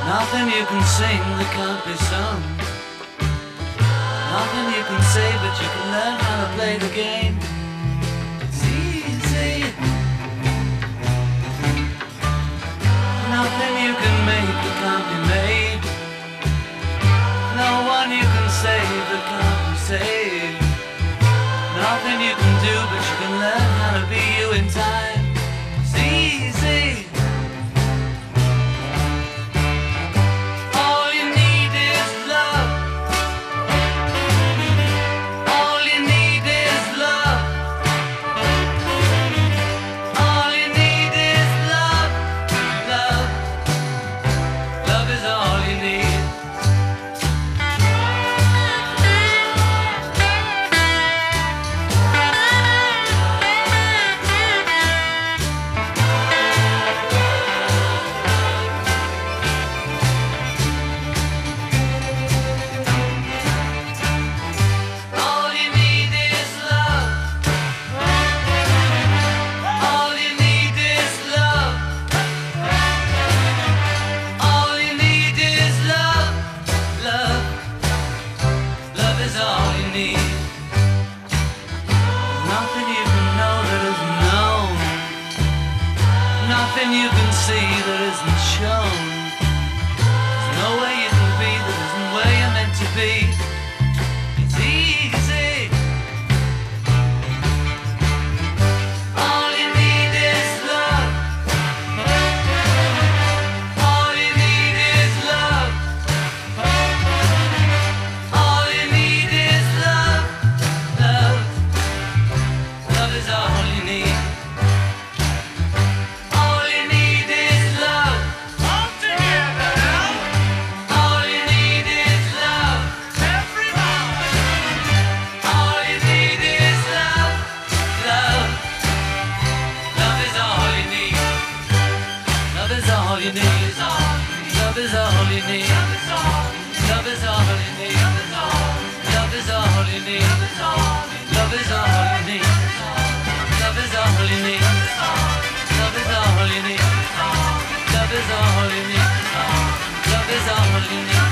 Nothing you can sing that can't be sung. Nothing you can say, but you can learn how to play the game. It's easy. Nothing you can make that can't be made. No one you can save that can't be saved. Nothing you can do, but you can learn how to be you in time. It's easy. Nothing you can see that isn't shown. There's no way you can be that isn't where you're meant to be. It's easy. All you need is love. All you need is love. All you need is love. Love. Love is all you need. All you need is love is all you need. Love is all you need. Love is all you need. Love is all you need. Love is all you need. Love is all you need. Love is all you need. Love is all you need.